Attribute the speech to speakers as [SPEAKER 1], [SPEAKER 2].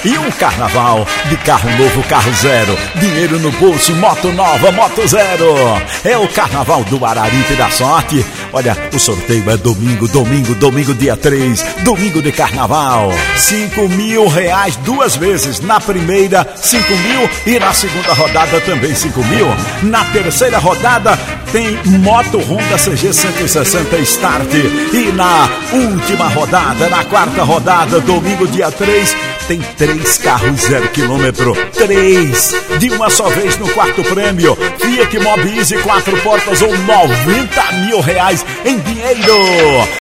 [SPEAKER 1] E um carnaval de carro novo, carro zero. Dinheiro no bolso, moto nova, moto zero. É o carnaval do Araripe da Sorte. Olha, o sorteio é domingo dia 3. Domingo de carnaval. R$5.000 duas vezes. Na primeira, 5.000. E na segunda rodada também 5.000. Na terceira rodada tem moto Honda CG 160 Start. E na última rodada, na quarta rodada, domingo dia 3, tem 3 carros 0 km. 3 de uma só vez no quarto prêmio. Fiat Mobi Easy 4 portas ou R$90.000 em dinheiro.